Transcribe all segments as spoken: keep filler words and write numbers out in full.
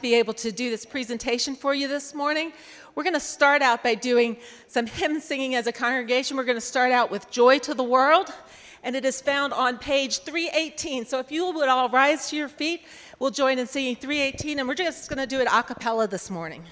to be able to do this presentation for you this morning. We're going to start out by doing some hymn singing as a congregation. We're going to start out with Joy to the World, and it is found on page three eighteen. So if you would all rise to your feet, we'll join in singing three eighteen, and we're just going to do it a cappella this morning.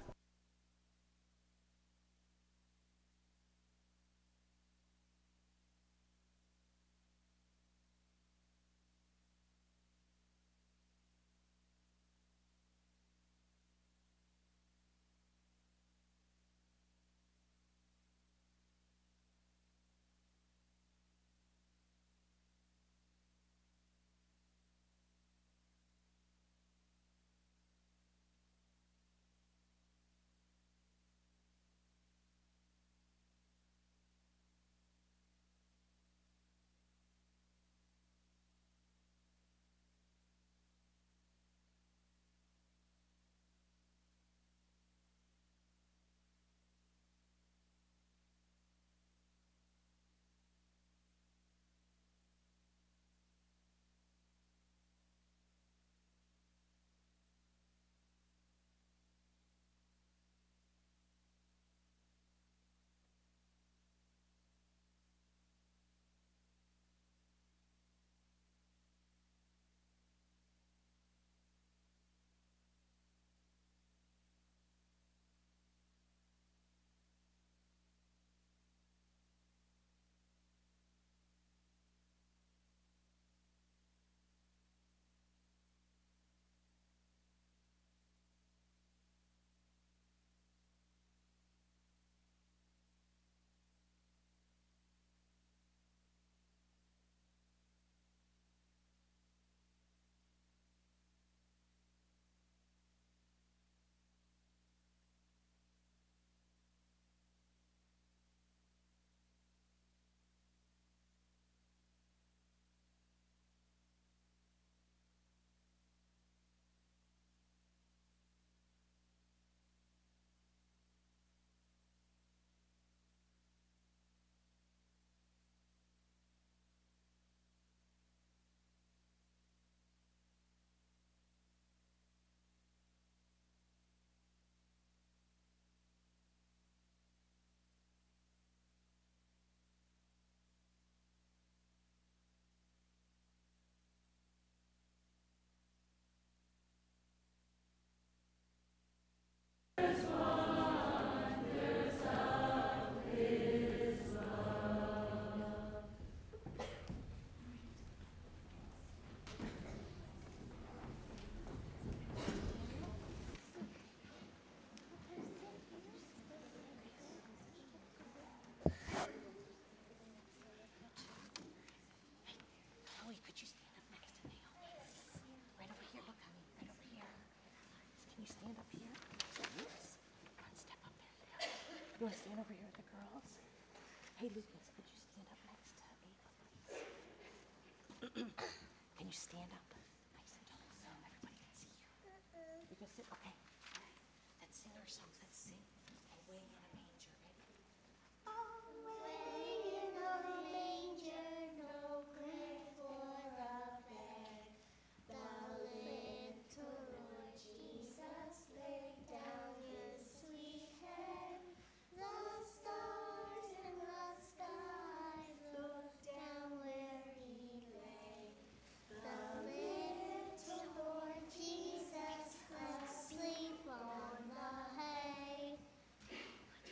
You want to stand over here with the girls? Hey, Lucas, could you stand up next to Ava, please? Can you stand up nice and tall so everybody can see you? You can sit, okay. Let's sing our songs. Let's sing Away in a Manger. Ready? Away in a manger, no place for a bed. The little Lord Jesus laid down his sweet head. The stars in the sky looked down where he lay. The little Lord Jesus asleep on the hay.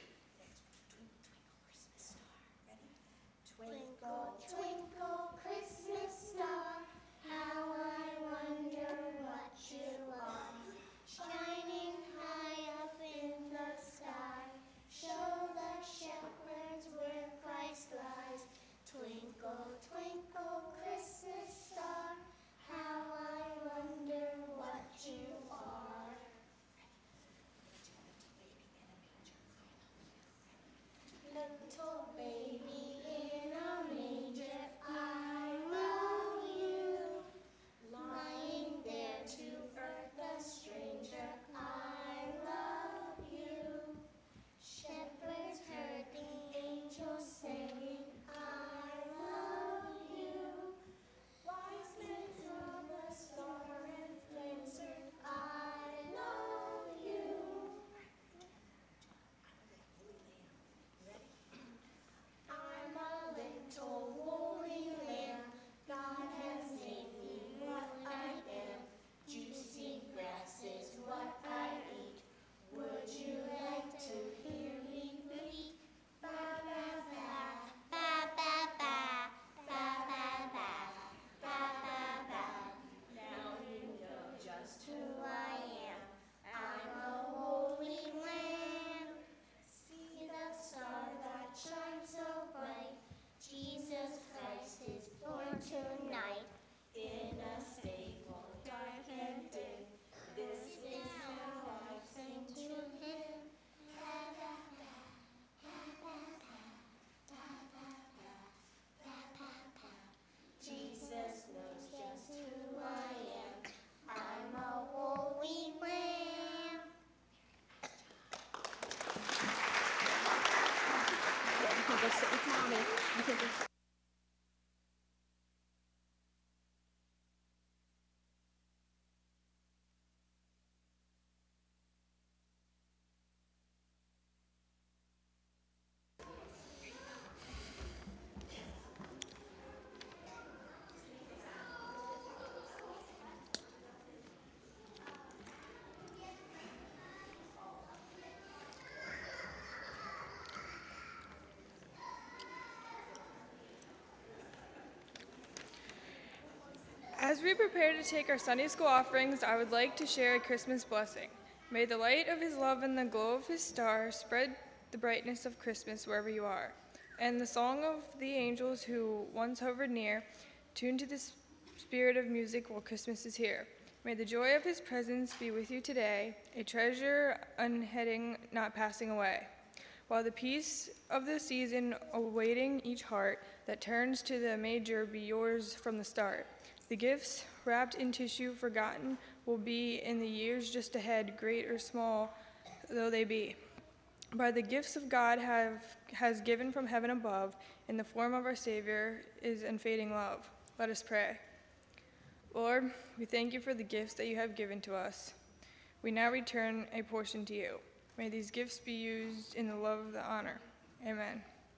As we prepare to take our Sunday school offerings, I would like to share a Christmas blessing. May the light of his love and the glow of his star spread the brightness of Christmas wherever you are. And the song of the angels who once hovered near, tune to the spirit of music while Christmas is here. May the joy of his presence be with you today, a treasure unheading, not passing away. While the peace of the season awaiting each heart that turns to the manger be yours from the start. The gifts wrapped in tissue forgotten will be in the years just ahead, great or small though they be. By the gifts of God have has given from heaven above, in the form of our Savior is unfading love. Let us pray. Lord, we thank you for the gifts that you have given to us. We now return a portion to you. May these gifts be used in the love of the honor. Amen.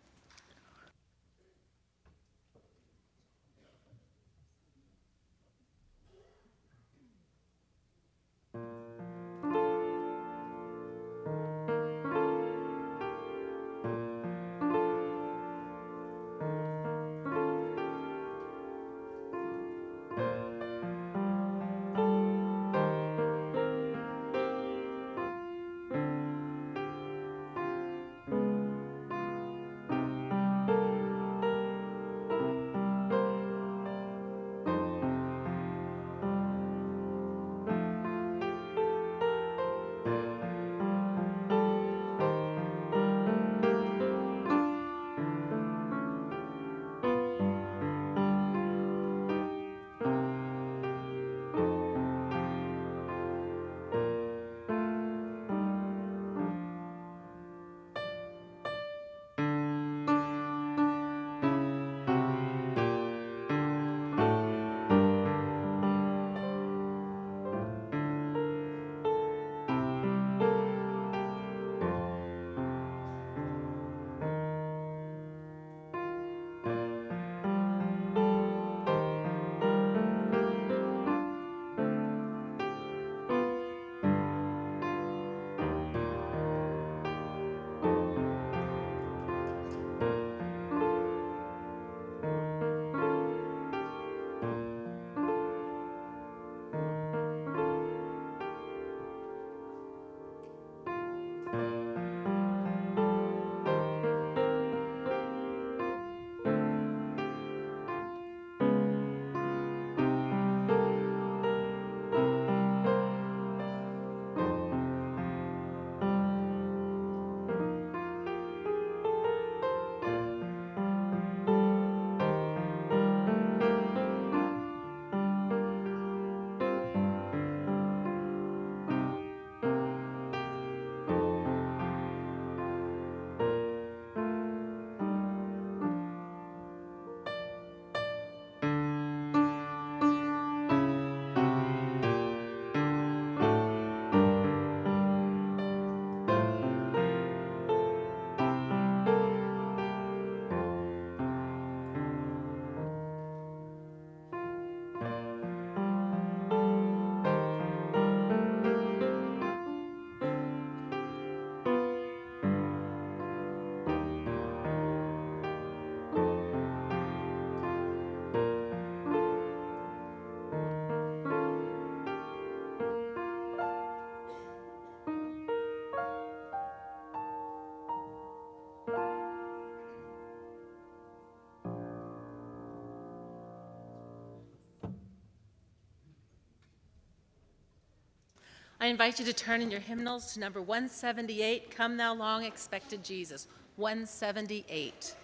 I invite you to turn in your hymnals to number one seventy-eight, Come Thou Long Expected Jesus, one seventy-eight.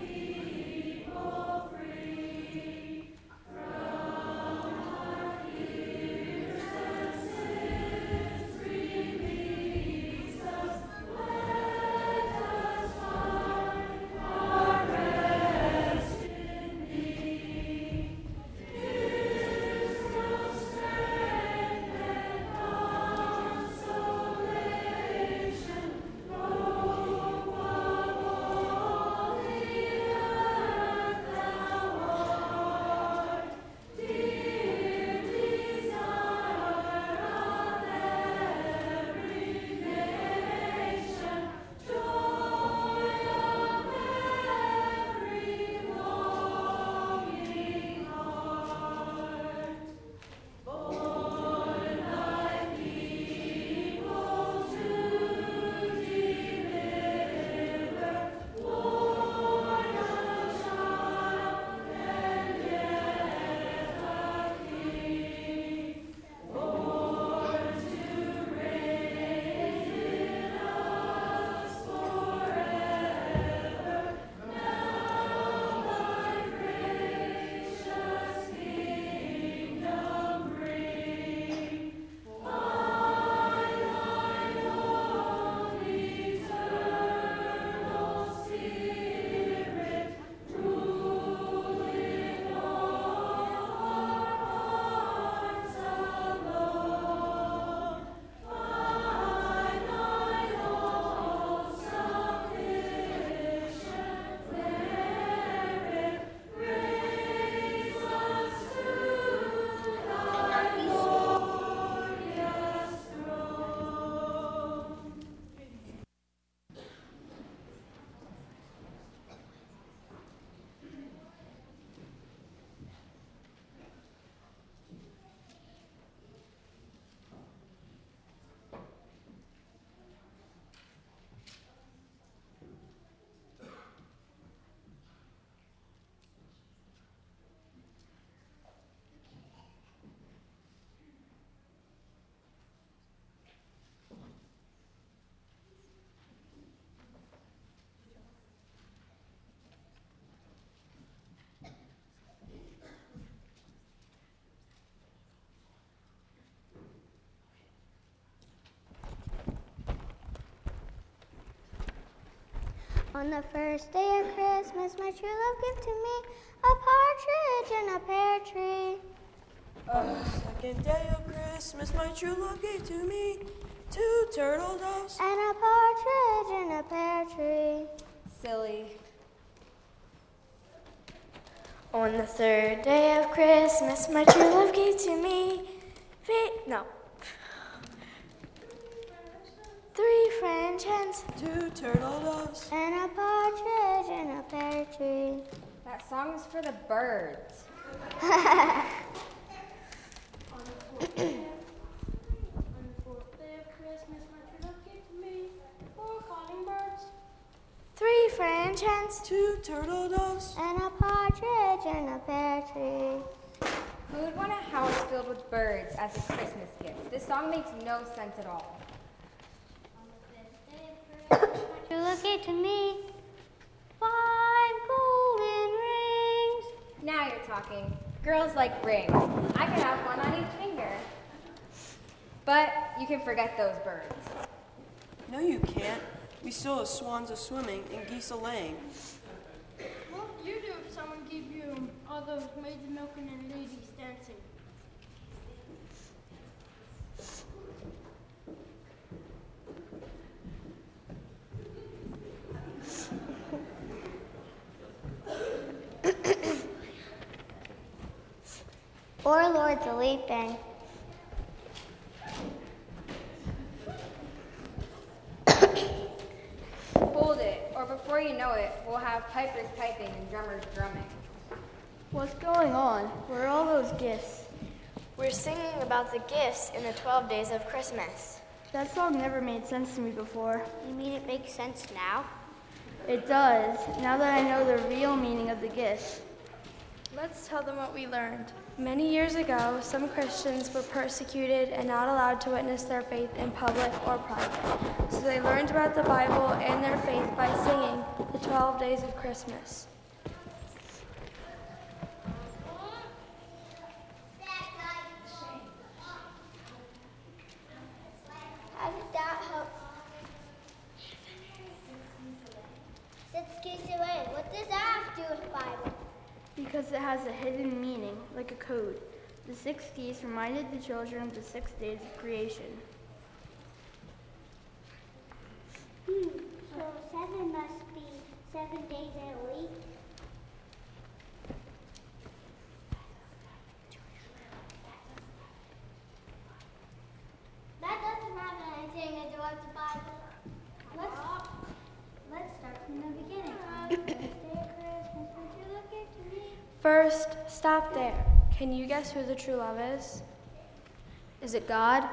Free from our On the first day of Christmas, my true love gave to me a partridge in a pear tree. On the second day of Christmas, my true love gave to me two turtle doves and a partridge in a pear tree. Silly. On the third day of Christmas, my true love gave to me fa- no. Three French hens, two turtle doves and a partridge in a pear tree. That song is for the birds. On the fourth day of Christmas, my true love gave to me four calling birds three French hens, two turtle doves and a partridge in a pear tree. Who would want a house filled with birds as a Christmas gift? This song makes no sense at all. My true love gave to me five golden rings. Now you're talking. Girls like rings. I can have one on each finger. But you can forget those birds. No, you can't. We still have swans a swimming and geese a laying. What would you do if someone gave you all those maids milking and ladies dancing? Or Lords a leaping. Hold it, or before you know it, we'll have pipers piping and drummers drumming. What's going on? Where are all those gifts? we're singing about the gifts in the twelve days of Christmas. That song never made sense to me before. You mean it makes sense now? It does, now that I know the real meaning of the gifts. Let's tell them what we learned. Many years ago, some Christians were persecuted and not allowed to witness their faith in public or private. So they learned about the Bible and their faith by singing the twelve days of Christmas. How did that help? Six keys away. What does that have to do with the Bible? Because it has a hidden meaning, like a code. The six keys reminded the children of the six days of creation. Hmm. So seven must be seven days in a week. That doesn't have anything to do with the Bible. Let's, let's start from the beginning. First, stop there. Can you guess who the true love is? Is it God?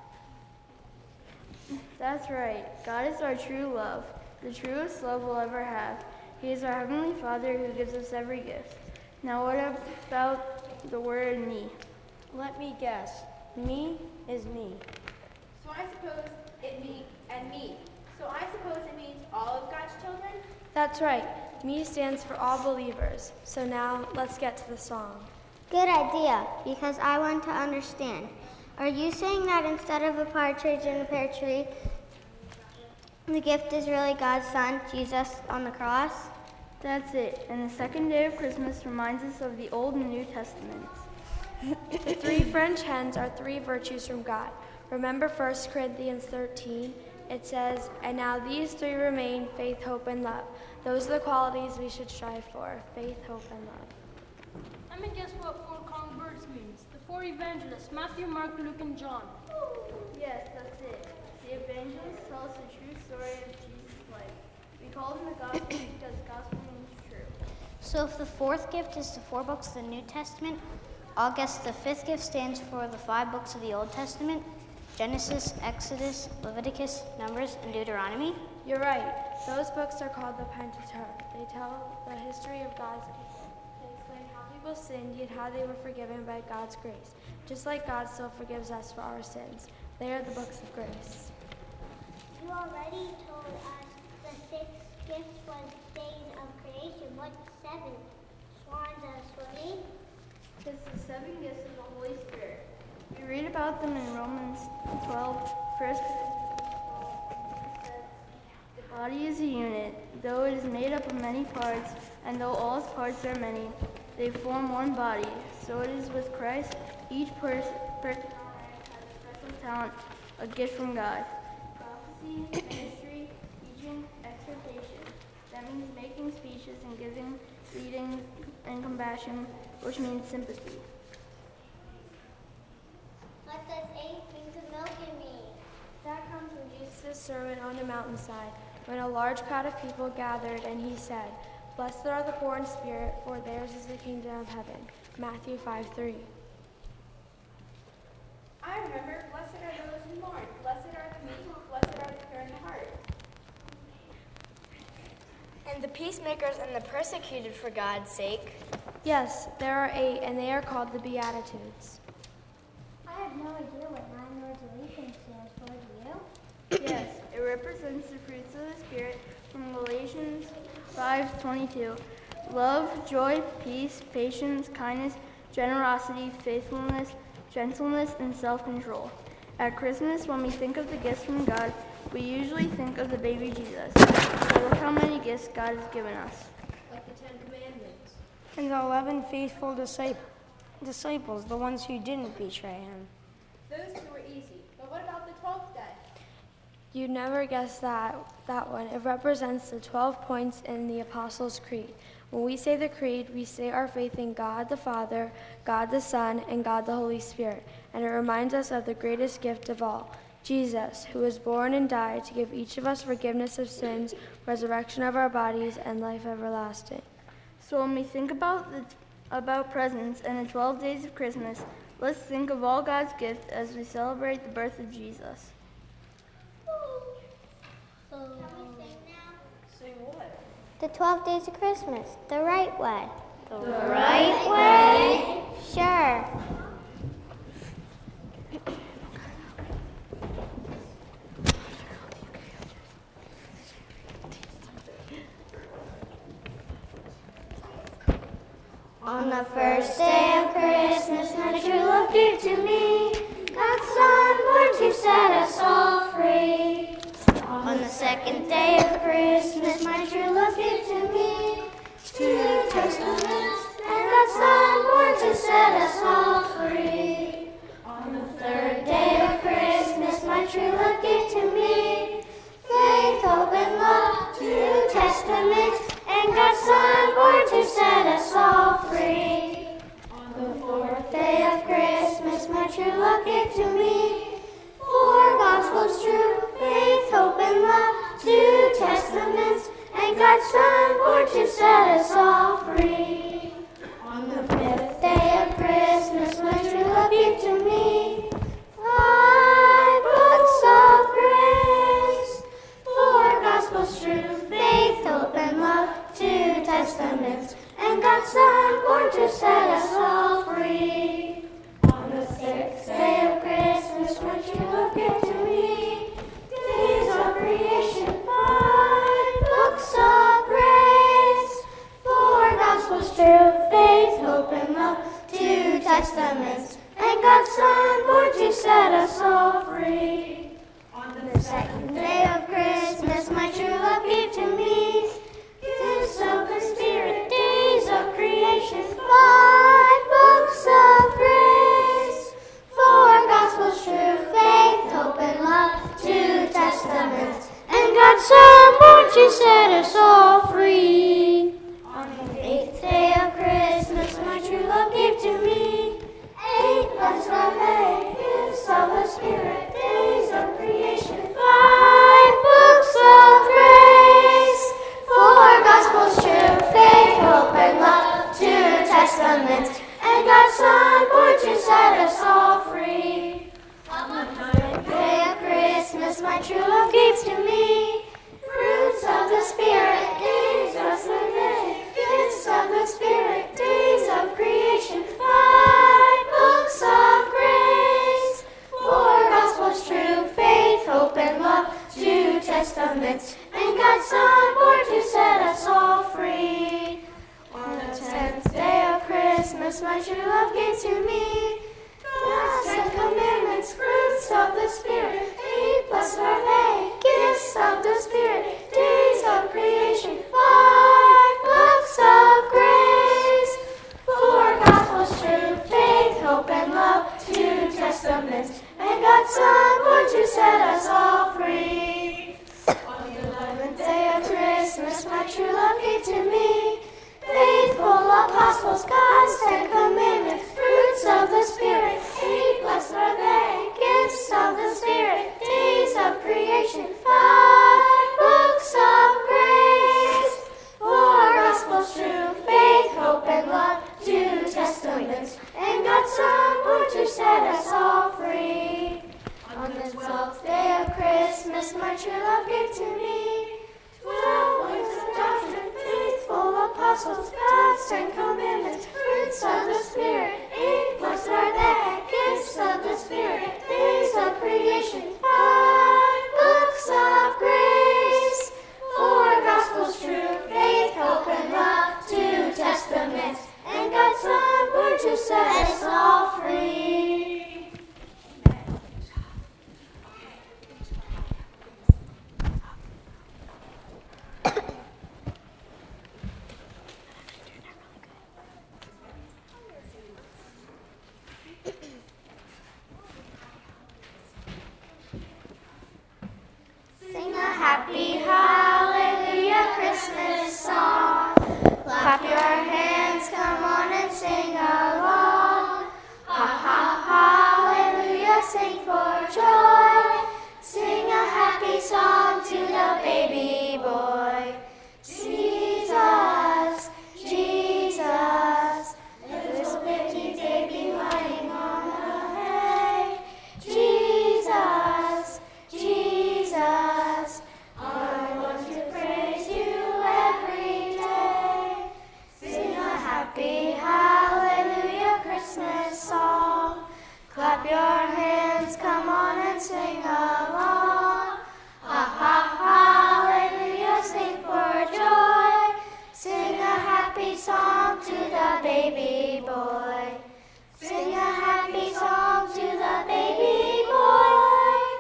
That's right. God is our true love, the truest love we'll ever have. He is our Heavenly Father who gives us every gift. Now what about the word me? Let me guess. Me is me. So I suppose it me and me. So I suppose it means all of God's children? That's right. Me stands for all believers. So now let's get to the song. Good idea, because I want to understand. Are you saying that instead of a partridge in a pear tree, the gift is really God's Son, Jesus, on the cross? That's it. And the second day of Christmas reminds us of the Old and New Testaments. The three French hens are three virtues from God. Remember First Corinthians thirteen? It says, and now these three remain, faith, hope, and love. Those are the qualities we should strive for, faith, hope, and love. Let me guess what four calling birds means. The four evangelists, Matthew, Mark, Luke, and John. Yes, that's it. The evangelists tell us the true story of Jesus' life. We call them the gospel because gospel means true. So if the fourth gift is the four books of the New Testament, I'll guess the fifth gift stands for the five books of the Old Testament, Genesis, Exodus, Leviticus, Numbers, and Deuteronomy. You're right. Those books are called the Pentateuch. They tell the history of God's people. They explain how people sinned, yet how they were forgiven by God's grace, just like God still forgives us for our sins. They are the books of grace. You already told us the sixth gift was days of creation. What's seven? Swans are swimming. It's the seven gifts of the Holy Spirit. We read about them in Romans twelve, First Corinthians twelve, it says, body is a unit, though it is made up of many parts, and though all its parts are many, they form one body. So it is with Christ. Each person has a special talent, a gift from God. Prophecy, ministry, teaching, exhortation. That means making speeches and giving, leading, and compassion, which means sympathy. What does eight things of milk in mean? That comes from Jesus' sermon on the mountainside, when a large crowd of people gathered, and he said, "Blessed are the poor in spirit, for theirs is the kingdom of heaven." Matthew five three. I remember, blessed are those who mourn, blessed are the meek, blessed are the pure in heart. And the peacemakers and the persecuted for God's sake. Yes, there are eight, and they are called the Beatitudes. I have no idea what nine words of Ethan stands for, do you? Yes, it represents the fruits of the Spirit from Galatians five twenty-two. Love, joy, peace, patience, kindness, generosity, faithfulness, gentleness, and self-control. At Christmas, when we think of the gifts from God, we usually think of the baby Jesus. So look how many gifts God has given us. Like the Ten Commandments. And the eleven faithful discip- disciples, the ones who didn't betray him. Those two were easy, but what about the twelfth day? You'd never guess that, that one. It represents the twelve points in the Apostles' Creed. When we say the Creed, we say our faith in God the Father, God the Son, and God the Holy Spirit. And it reminds us of the greatest gift of all, Jesus, who was born and died to give each of us forgiveness of sins, resurrection of our bodies, and life everlasting. So when we think about the, about presents and the twelve days of Christmas, let's think of all God's gifts as we celebrate the birth of Jesus. Can we sing now? Sing what? The twelve days of Christmas, the right way. The right way? Sure. On the first day of Christmas, my true love gave to me God's Son, born to set us all free. On the second day of Christmas, my true love gave to me two testaments, and God's Son, born to set us all free. On the third day of Christmas, my true love gave to me faith, hope, and love, two testaments, and God's Son, born to set us all free. On the fourth day of Christmas, my true love gave to me four gospels true, faith, hope, and love, two testaments, and God's Son, born to set us all free. On the fifth day of Christmas, my true love gave to me five books of grace, four gospels true, faith, hope, and love, two testaments, and God's Son, born to set us all free. On the sixth day of Christmas, my true love gave to me days of creation, five books of grace, four gospels true, faith, hope, and love, two testaments, and God's Son, born to set us all free. On the second day of Christmas, my true love gave to me gifts of the Spirit, days of creation, five books of grace, four gospels true, faith, hope, and love, two testaments, and God's Son, born to set us all free. On the eighth day of Christmas, my true love gave to me eight blessed are they, gifts of the Spirit, days of creation, five books of grace, four gospels true, faith, hope, and love, two testaments, and God's Son, born to set us all free. On the ninth day of Christmas, my true love gave to me fruits of the Spirit, days of the day, gifts of the Spirit, days of creation, five books of grace, four gospels true, faith, hope, and love, two testaments, and God's Son, born to set us all free. On the tenth day of Christmas, my true love gave to me God's Ten Commandments, fruits of the Spirit, eight blessed are they, gifts of the Spirit, days Testaments, and God's Son born to set us all free. On the twelfth day of Christmas, my true love gave to me twelve words of doctrine, faithful apostles, God's Ten Commandments, fruits of the Spirit. Eight plus are there, gifts of the Spirit, days of creation, five books of grace, four gospels true, faith, hope, and love, two testaments, and God's Son born to set us all free. Sing a happy hallelujah Christmas song. Clap your hands, come on and sing along. Ha ha hallelujah, sing for joy. Sing a happy song to the baby boy. Jesus, Jesus, little bitty baby lying on the hay. Jesus, Jesus, I want to praise you every day. Sing a happy hallelujah Christmas song. Clap your hands, come on and sing along. Ha ha hallelujah, sing for joy. Sing a happy song to the baby boy. Sing a happy song to the baby boy.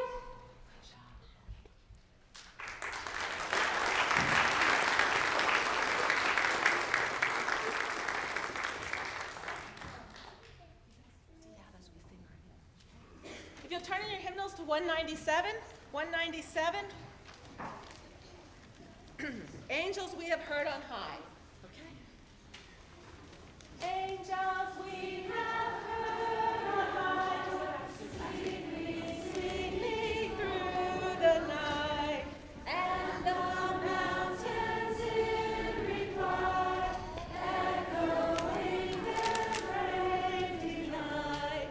If you'll turn in your hymnals to one ninety-seven, one ninety-seven. Angels we have heard on high. Okay. Angels we have heard on high, sweetly singing through the night, and the mountains in reply, echoing their praise delight.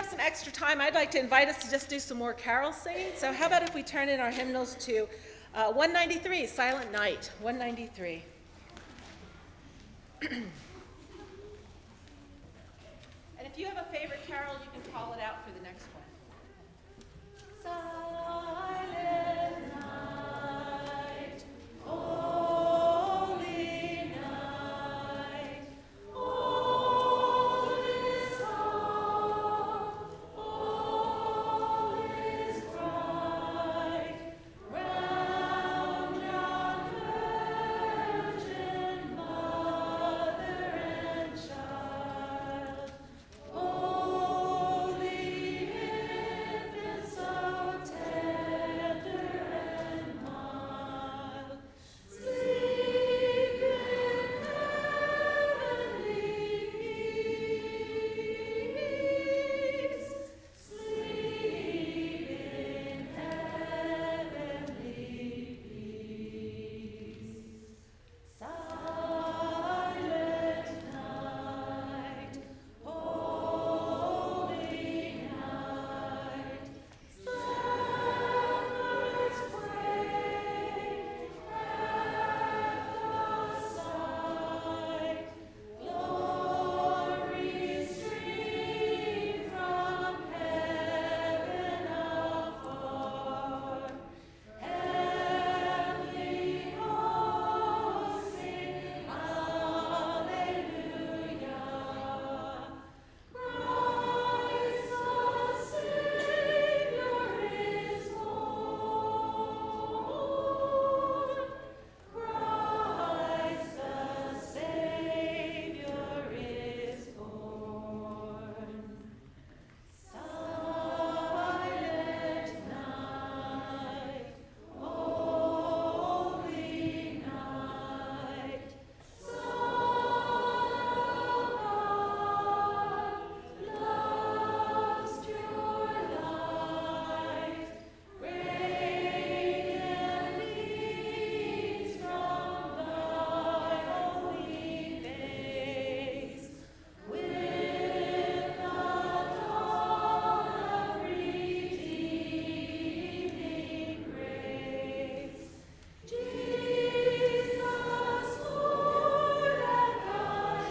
have some extra time, I'd like to invite us to just do some more carol singing. So how about if we turn in our hymnals to uh, one ninety-three, Silent Night, one ninety-three. And if you have a favorite carol, you can call it out for the next one. Silent night, holy night, all is calm, all is bright, round yon Virgin Mother and Child. Holy infant, so tender and mild, sleep in heavenly peace, sleep in heavenly peace. Silent night, holy night, shepherds pray at the sight, glory stream from heaven afar, heavenly hosts sing Alleluia. Christ the Savior is born. Christ the Savior is born. Silent night, holy night, love's pure light, radiant beams from thy holy face, with the dawn of redeeming grace. Jesus, Lord, at thy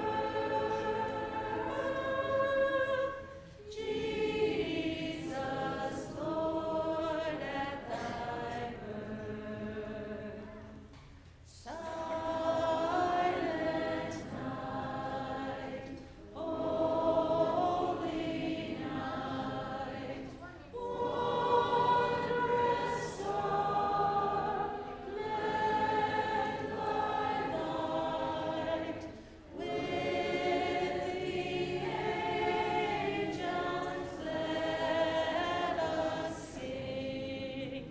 birth, Jesus, Lord, at thy birth. Silent night, holy night, wondrous star, led by light, with the angels let us sing.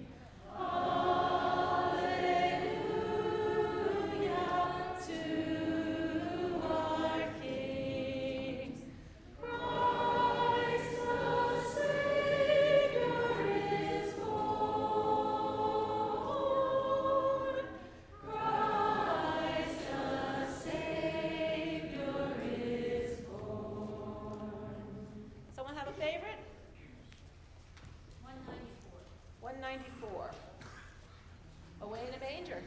Alleluia to our King. Christ the Savior is born. Christ the Savior is born. Someone have a favorite? one ninety-four. one ninety-four. Away in a manger.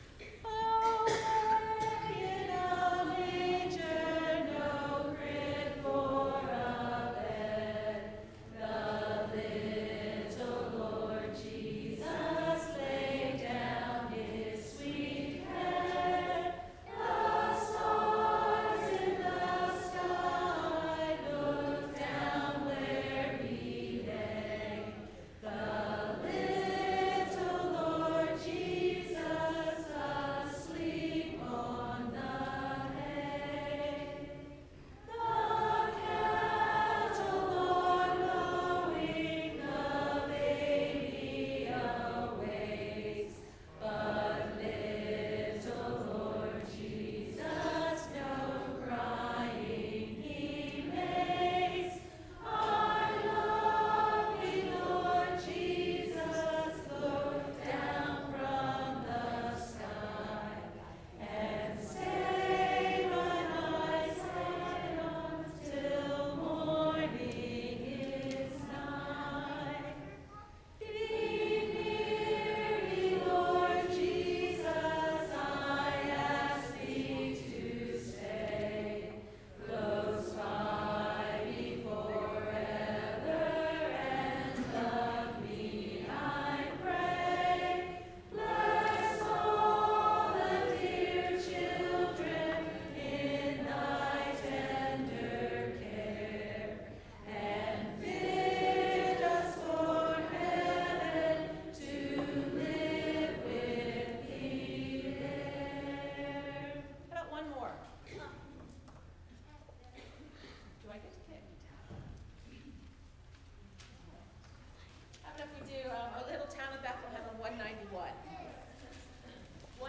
Away in a manger, no crib for a bed, the little Lord Jesus laid down his sweet head. The stars in the sky look down where he lay. The little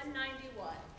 one ninety-one.